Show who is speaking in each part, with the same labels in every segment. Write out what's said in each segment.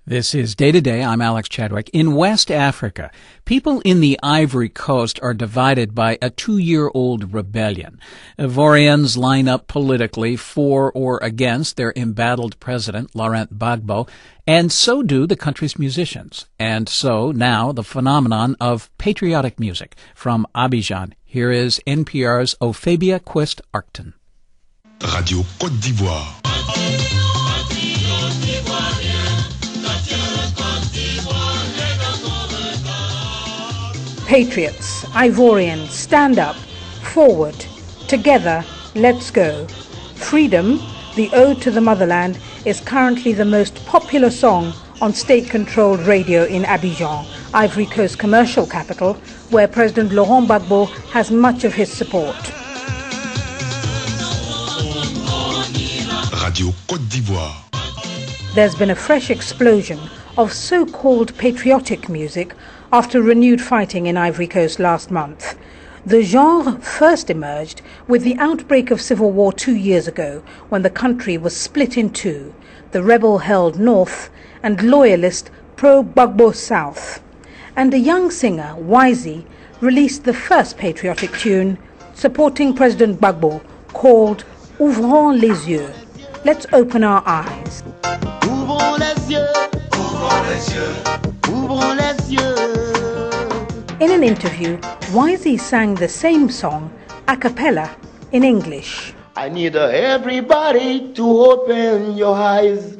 Speaker 1: This is Day to Day. I'm Alex Chadwick. In West Africa, people in the Ivory Coast are divided by a 2-year-old rebellion. Ivorians line up politically for or against their embattled president, Laurent Gbagbo, and so do the country's musicians. And so now the phenomenon of patriotic music from Abidjan. Here is NPR's Ophabia Quist-Arcton.
Speaker 2: Radio Côte d'Ivoire.
Speaker 3: Patriots, Ivorians, stand up, forward, together, let's go. Freedom, the ode to the motherland, is currently the most popular song on state-controlled radio in Abidjan, Ivory Coast commercial capital, where President Laurent Gbagbo has much of his support.
Speaker 2: Radio Côte d'Ivoire.
Speaker 3: There's been a fresh explosion of so-called patriotic music after renewed fighting in Ivory Coast last month. The genre first emerged with the outbreak of civil war 2 years ago, when the country was split in two, the rebel-held north and loyalist pro-Gbagbo south. And a young singer, Wizy, released the first patriotic tune supporting President Gbagbo, called Ouvrons les yeux. Let's open our eyes.
Speaker 4: Ouvrons les yeux, ouvrons les yeux, ouvrons les yeux.
Speaker 3: In an interview, Wizy sang the same song a cappella in English.
Speaker 4: I need everybody to open your eyes.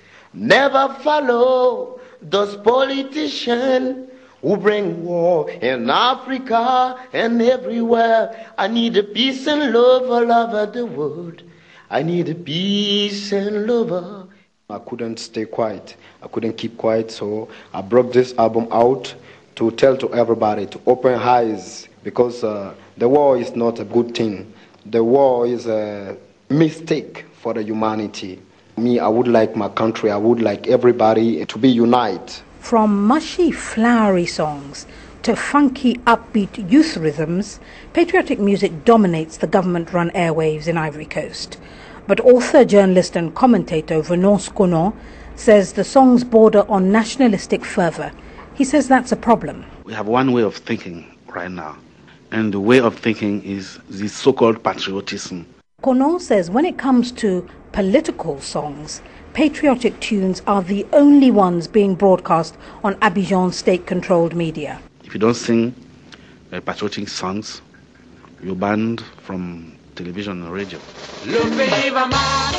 Speaker 4: Never follow those politicians who bring war in Africa and everywhere. I need peace and love all over the world. I need peace and love.
Speaker 5: I couldn't stay quiet. I couldn't keep quiet, so I brought this album out to tell to everybody to open eyes, because the war is not a good thing. The war is a mistake for the humanity. Me, I would like my country, I would like everybody to be united.
Speaker 3: From mushy, flowery songs to funky, upbeat youth rhythms, patriotic music dominates the government-run airwaves in Ivory Coast. But author, journalist and commentator Venance Conan says the songs border on nationalistic fervour. He says that's a problem.
Speaker 6: We have one way of thinking right now, and the way of thinking is this so-called patriotism.
Speaker 3: Conan says when it comes to political songs, patriotic tunes are the only ones being broadcast on Abidjan state-controlled media.
Speaker 6: If you don't sing patriotic songs, you're banned from television and radio.
Speaker 7: Le pays va mal.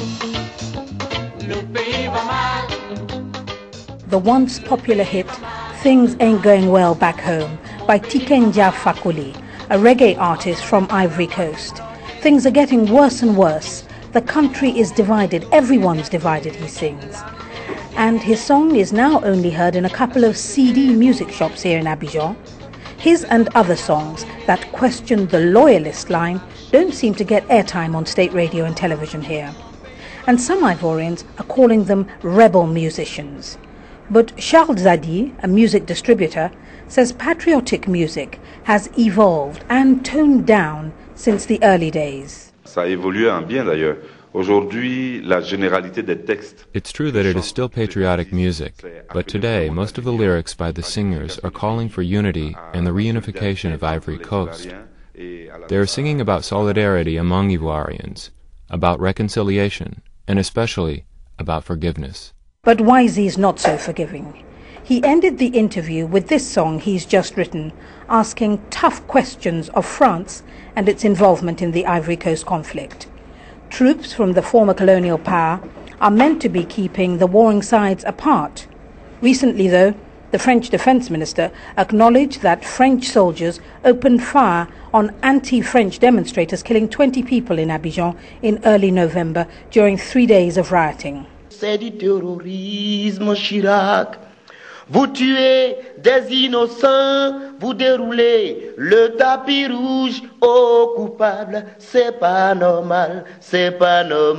Speaker 7: Le pays va mal.
Speaker 3: The once popular hit Things Ain't Going Well Back Home by Tikenja Fakoli, a reggae artist from Ivory Coast. Things are getting worse and worse. The country is divided. Everyone's divided, he sings. And his song is now only heard in a couple of CD music shops here in Abidjan. His and other songs that question the loyalist line don't seem to get airtime on state radio and television here. And some Ivorians are calling them rebel musicians. But Charles Zadi, a music distributor, says patriotic music has evolved and toned down since the early days.
Speaker 8: Ça a évolué en bien d'ailleurs. Aujourd'hui, la généralité des textes.
Speaker 9: It's true that it is still patriotic music, but today most of the lyrics by the singers are calling for unity and the reunification of Ivory Coast. They are singing about solidarity among Ivoirians, about reconciliation, and especially about forgiveness.
Speaker 3: But Wizy is not so forgiving. He ended the interview with this song he's just written, asking tough questions of France and its involvement in the Ivory Coast conflict. Troops from the former colonial power are meant to be keeping the warring sides apart. Recently, though, the French defense minister acknowledged that French soldiers opened fire on anti-French demonstrators, killing 20 people in Abidjan in early November during 3 days of rioting.
Speaker 4: C'est du terrorisme, Chirac. Vous tuez des innocents, vous déroulez le tapis rouge aux coupables. C'est pas normal, c'est pas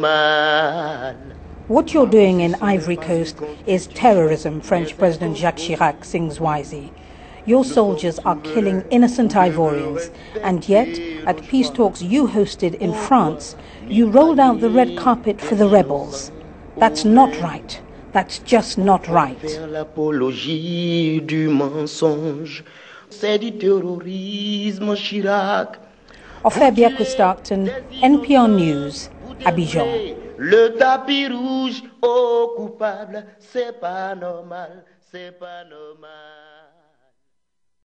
Speaker 4: normal.
Speaker 3: What you're doing in Ivory Coast is terrorism, French President Jacques Chirac sings Wizy. Your soldiers are killing innocent Ivorians, and yet, at peace talks you hosted in France, you rolled out the red carpet for the rebels. That's not right. That's just not right.
Speaker 4: Faire l'apologie du mensonge, c'est du terrorisme, Chirac.
Speaker 3: Ofebia Christakton, NPR News, Abidjan.
Speaker 4: Le tapis rouge aux coupables, c'est pas normal, c'est pas normal.